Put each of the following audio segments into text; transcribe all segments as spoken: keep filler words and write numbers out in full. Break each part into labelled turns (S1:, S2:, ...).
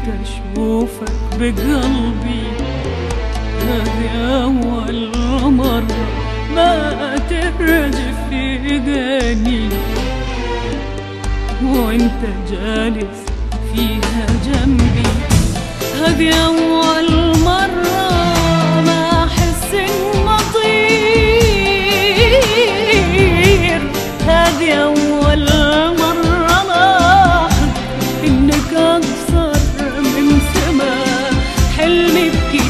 S1: كنت أشوفك بقلبي، هذه أول مرة ما ترجف في إيديني، وانت جالس فيها جنبي. هذه أول مرة ما أحس إن أطير، هذه أول مرة لاحظ إنك أقصر من سما حلمي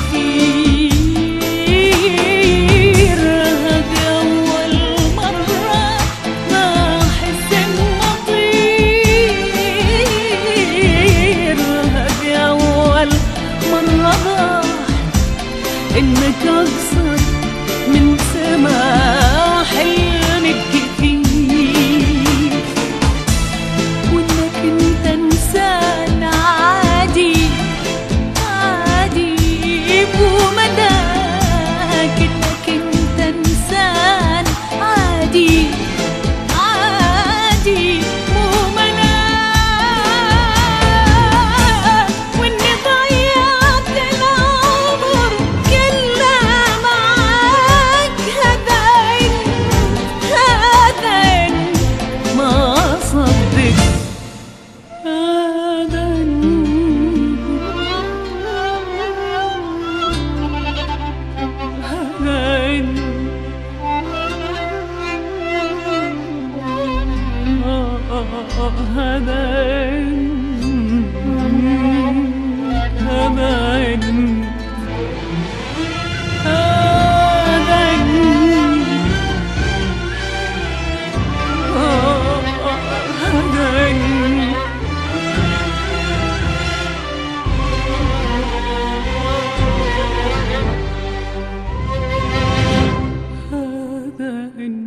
S1: بكتير. هذه أول مرة ما أحس إن أطير، هذه أول مرة لاحظ إنك أقصر من سما حلمي بكتير، وإنك أنت إنسان عادي عادي بومداك، إنك أنت إنسان عادي عادي بومداك، وإني ضيعت العمر كله معاك. هذا إنت هذا إنت ما صدق، هذا هذا هذا